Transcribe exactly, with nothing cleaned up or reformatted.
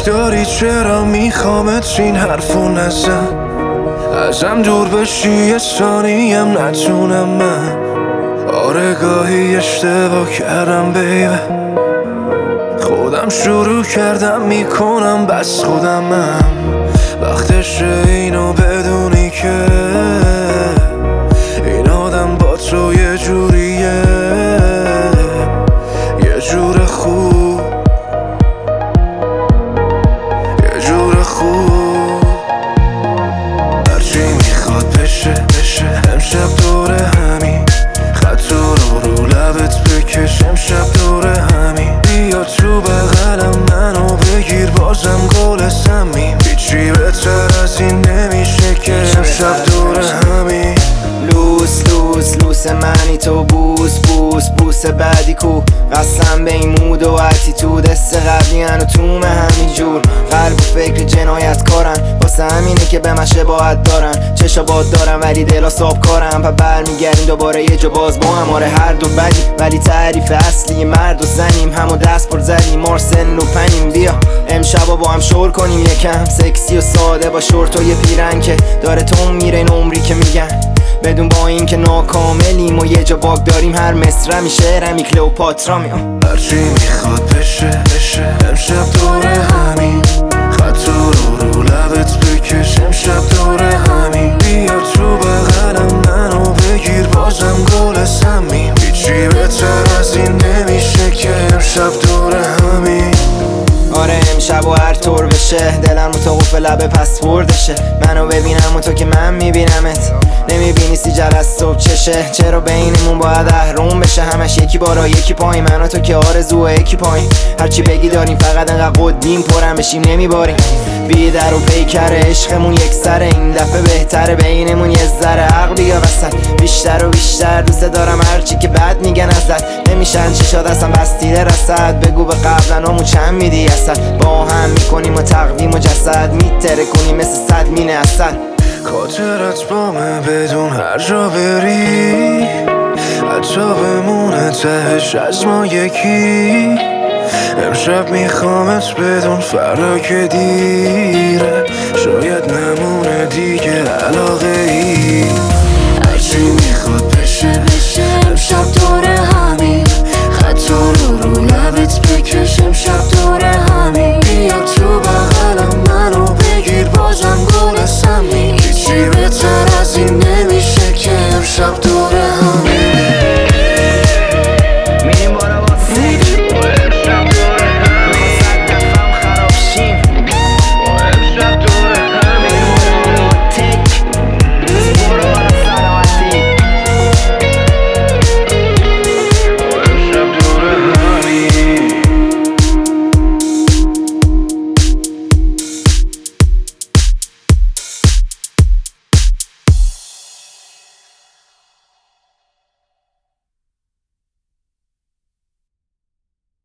شک داری چرا میخوامت این حرفو نزن، ازم دور بشی یه ثانیم نتونم من. آره گاهی اشتباه کردم بیبه، خودم شروع کردم میکنم بس خودمم. وقتشه اینو بدونی که این آدم با تو یه جوریه، یه جور خوب، یه جور خوب. هرچی میخواد بشه بشه، امشب دوره همین خط رو رو لبت بکش، امشب دوره همین. بیا تو بغلم منو بگیر، بازم گل سمیم. هیچی بهتر از این نمیشه که امشب دوره همین. لوس لوس لوس منی تو، بوس بوس بوس بعدی کو. قسم به این مود و اتیتود، است قبلی هنو تومه همین جور. قلب و فکر جنایت کارن، واسه همینه که به من شباهت دارن. چشا باد دارن ولی دلا صاحب کارن، پا برمیگردیم دوباره یه جا باز با هم. آره هر دو بدی ولی تعریف اصلی مرد و زنیم، همو دست پر زدیم مار سن و پنیم. بیا امشبا با هم شور کنیم یکم، سکسی و ساده با شورت و یه پیرن که داره تو میره این عمری که میگن. بدون با این که ناکاملیم و یه جا باگ داریم، هر مصرمی شعرمی کلئوپاترا میام. هرچی میخواد بشه بشه، امشب دوره همین خط رو رو لبت بکش، امشب دوره همین. بیا تو بغلم منو بگیر، بازم گل سمیم. هیچی بهتر از این نمیشه که امشب دوره همین. آره امشب و هر طور بشه، دلم رو تا قفل لبه پسوردشه. منو ببینم و تو که من میبینمت، نمیبینی سیجر از صبح چشه. چرا بینمون باید اهرم بشه، همش یکی بالا یکی پایین. من و تو که آرزو یکی پایین، هرچی بگی داریم فقط انقدر قدیم پرم بشیم نمیباریم. بی در و پیکر عشقمون یک سره، این دفعه بهتره بینمون یه ذره عقل بیا وسط. بیشتر و بیشتر دوست دارم هرچی که بد میگن ازت، نمیشن چشات اصلا بستیده رسد. بگو به قبلنامو چند میدی اصل، با هم میکنیم و تقویم و جسد میتره کنیم مثل صد مینه اصل. خاطرت بامه بدون هر جا بری، حتی بمونه تهش از ما یکی. امشب میخوامت بدون فردا که دیره، شاید نمونه دیگه علاقه ای.